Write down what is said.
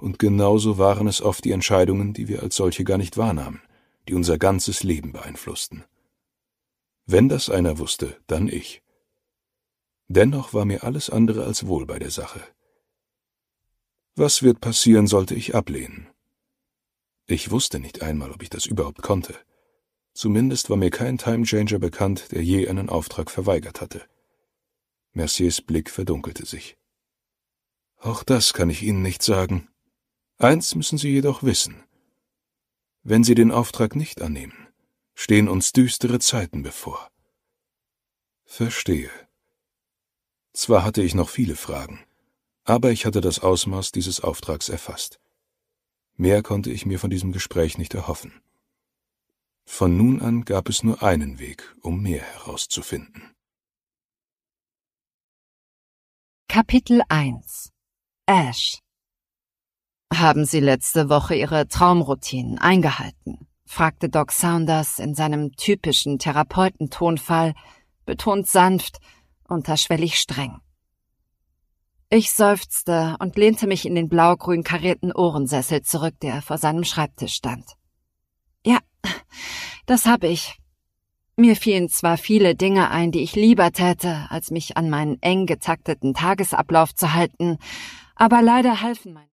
und genauso waren es oft die Entscheidungen, die wir als solche gar nicht wahrnahmen, die unser ganzes Leben beeinflussten. Wenn das einer wusste, dann ich. Dennoch war mir alles andere als wohl bei der Sache. Was wird passieren, sollte ich ablehnen? Ich wusste nicht einmal, ob ich das überhaupt konnte. Zumindest war mir kein Timechanger bekannt, der je einen Auftrag verweigert hatte. Merciers Blick verdunkelte sich. Auch das kann ich Ihnen nicht sagen. Eins müssen Sie jedoch wissen. Wenn Sie den Auftrag nicht annehmen, stehen uns düstere Zeiten bevor. Verstehe. Zwar hatte ich noch viele Fragen, aber ich hatte das Ausmaß dieses Auftrags erfasst. Mehr konnte ich mir von diesem Gespräch nicht erhoffen. Von nun an gab es nur einen Weg, um mehr herauszufinden. Kapitel 1 Ash. »Haben Sie letzte Woche Ihre Traumroutinen eingehalten?« fragte Doc Saunders in seinem typischen Therapeutentonfall, betont sanft, unterschwellig streng. Ich seufzte und lehnte mich in den blaugrün karierten Ohrensessel zurück, der vor seinem Schreibtisch stand. »Ja, das habe ich. Mir fielen zwar viele Dinge ein, die ich lieber täte, als mich an meinen eng getakteten Tagesablauf zu halten, aber leider halfen meine